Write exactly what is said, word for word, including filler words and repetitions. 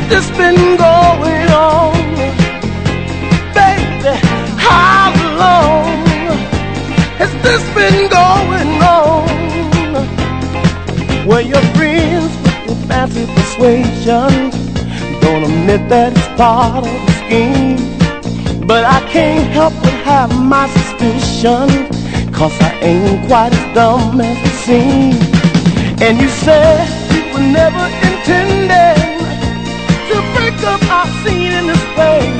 this been going on? Baby, how long has this been going on? Well, your friends with their fancy persuasion don't admit that it's part of the scheme, but I can't help but have my suspicion, 'cause I ain't quite as dumb as it seems. And you said you were never intending to break up our scene in this place.